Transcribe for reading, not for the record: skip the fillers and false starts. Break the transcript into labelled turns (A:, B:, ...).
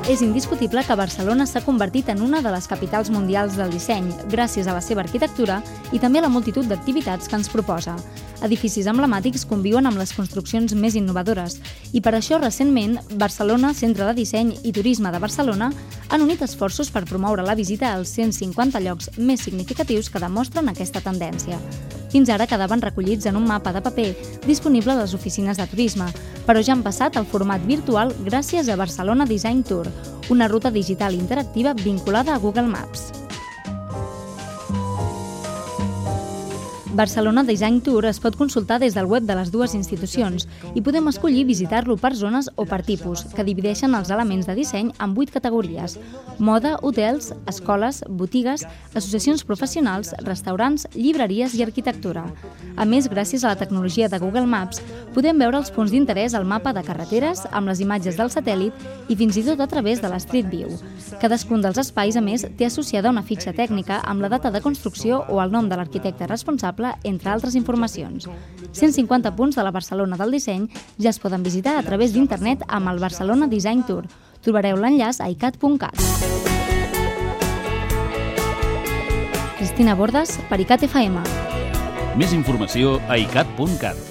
A: És indiscutible que Barcelona s'ha convertit en una de les capitals mundials del disseny, gràcies a la seva arquitectura i també a la multitud d'activitats que ens proposa. Edificis emblemàtics conviuen amb les construccions més innovadores i per això recentment Barcelona, Centre de Disseny i Turisme de Barcelona han unit esforços per promoure la visita als 150 llocs més significatius que demostren aquesta tendència. Fins ara quedaven recollits en un mapa de paper disponible a les oficines de turisme, però ja han passat al format virtual gràcies a Barcelona Design Tour, una ruta digital interactiva vinculada a Google Maps. Barcelona Design Tour es pot consultar des del web de les dues institucions i podem escollir visitar-lo per zones o per tipus, que divideixen els elements de disseny en 8 categories: moda, hotels, escoles, botigues, associacions professionals, restaurants, llibreries i arquitectura. A més, gràcies a la tecnologia de Google Maps, podem veure els punts d'interès al mapa de carreteres, amb les imatges del satèl·lit i fins i tot a través de la Street View. Cadascun dels espais, a més, té associada una fitxa tècnica amb la data de construcció o el nom de l'arquitecte responsable, entre altres informacions. 150 punts de la Barcelona del disseny ja es poden visitar a través d'internet amb el Barcelona Design Tour. Trobareu l'enllaç a icat.cat. Cristina Bordes, per ICAT FM.
B: Més informació a icat.cat.